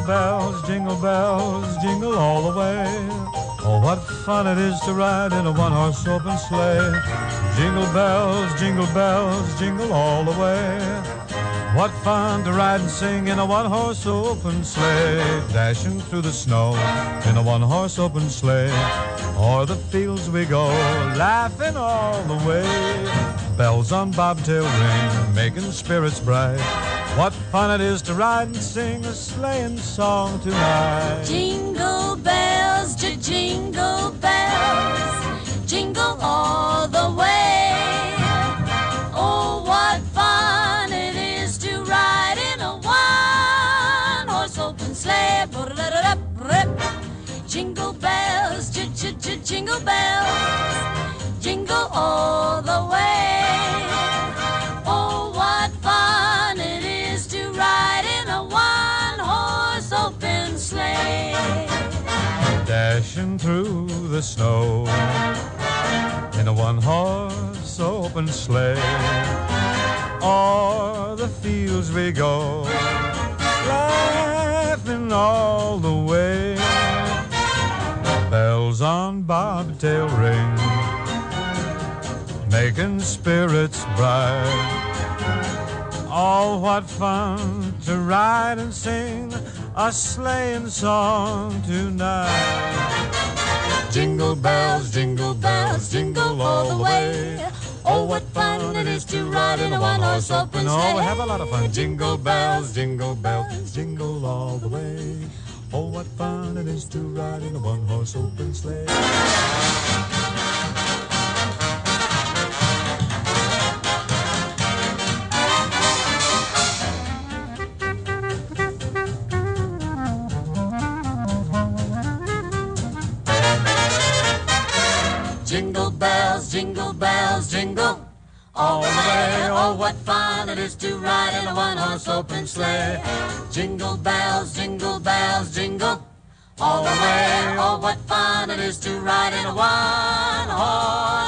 bells, jingle all the way. Oh, what fun it is to ride in a one-horse open sleigh. Jingle bells, jingle all the way. What fun to ride and sing in a one-horse open sleigh. Dashing through the snow in a one-horse open sleigh. O'er the fields we go, laughing all the way. Bells on bobtail ring, making spirits bright. What fun it is to ride and sing a sleighing song tonight. Jingle bells, jingle bells, jingle all the way. Oh, what fun it is to ride in a one-horse open sleigh. Jingle bells, jingle bells, jingle all the way. Oh, what fun it is to ride in a one-horse open sleigh. Dashing through the snow in a one-horse open sleigh. O'er the fields we go, laughing all the way. Bells on bobtail ring, making spirits bright. Oh, what fun to ride and sing a sleighing song tonight. Jingle bells, jingle all the way. Oh, what fun it is to ride in a one-horse open sleigh. Oh, we have a lot of fun. Jingle bells, jingle all the way. Oh, what fun it is to ride in a one-horse open sleigh. Jingle bells, jingle all the way. Oh, what fun it is to ride in a one-horse open sleigh. Jingle bells, jingle all the way. Oh, what fun it is to ride in a one-horse